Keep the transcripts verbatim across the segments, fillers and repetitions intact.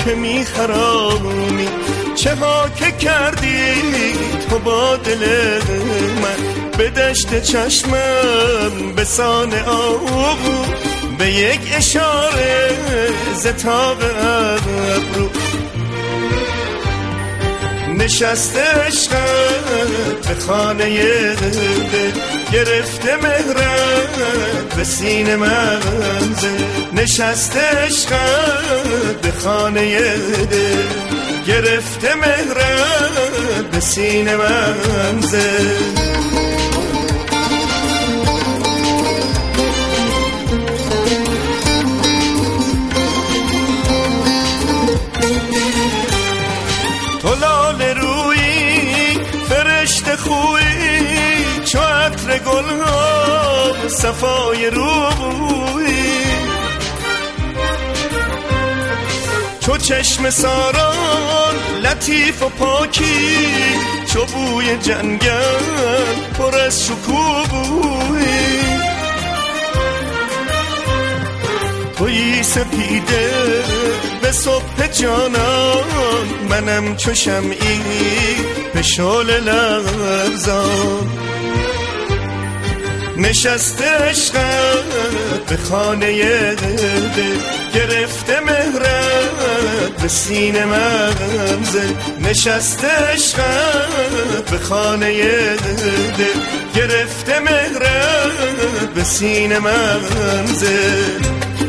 که میخرانی، چه ها که کردی تو با دل من. به دشت چشمم به سان آبو، به یک اشاره زتاب ابرو. نشسته عشقت به خانه دل، گرفته مهرت به سینه منزل. نشسته عشقت به خانه دل، گرفته مهرت به سینه منزل. تو لاله رویی فرشته خویی، چو عطر گلها صفای رویی. چو چشم ساران لطیف و پاکی، چو بوی جنگل پر از شکوبویی. تویی سپیده به صبح جانان، منم چو شمعی به شعله لرزان. نشسته عشقت به خانه دل، گرفته مهرت به سینه منزل. نشسته عشقت به خانه دل، گرفته مهرت به سینه منزل.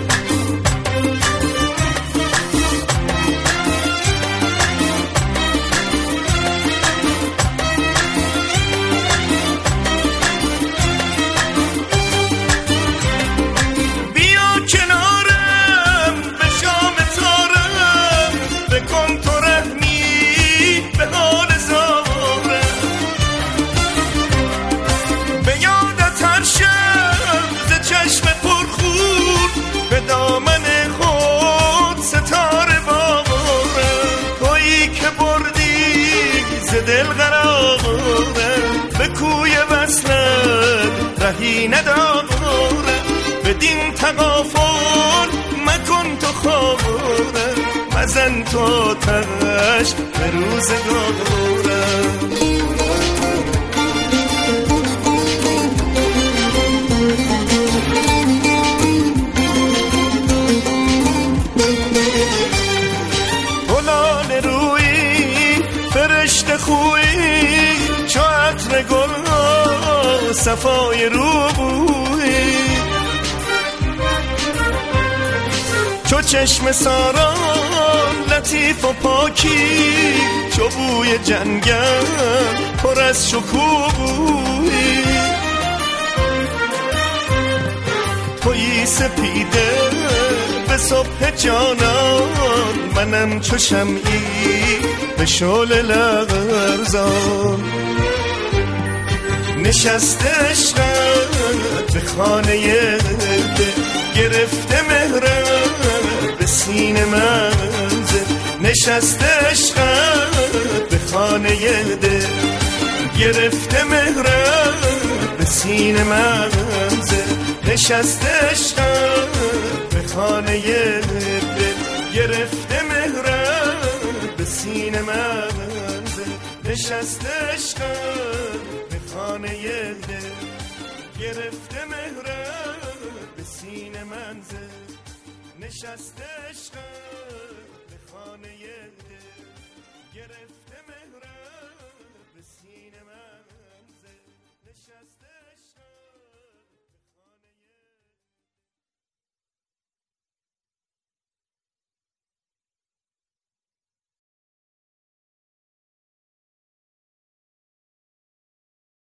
دل قرارم به کوی وصلت رهی ندارم. بدین تغافل مکن تو خوابارم، مزن تو تش به روزگارم. فرشته خویی، چو عطر گلها صفای رویی. چو چشم ساران لطیف و پاکی، چو بوی جنگل پر از شکوبویی. تویی سپیده به صبح جانان، منم چو شمعی به شعله لرزان. نشسته عشقت به خانه دل، گرفته مهرت به سینه منزل. نشسته عشقت به خانه دل، گرفته مهرت به سینه منزل. نشسته عشقت به خانه دل، گرفته مهرت به سینه منزل. نشسته عشقت به خانه دل، گرفته مهرت به سینه منزل. نشسته عشقت به خانه دل، گرفته مهرت به سینه منزل. نشسته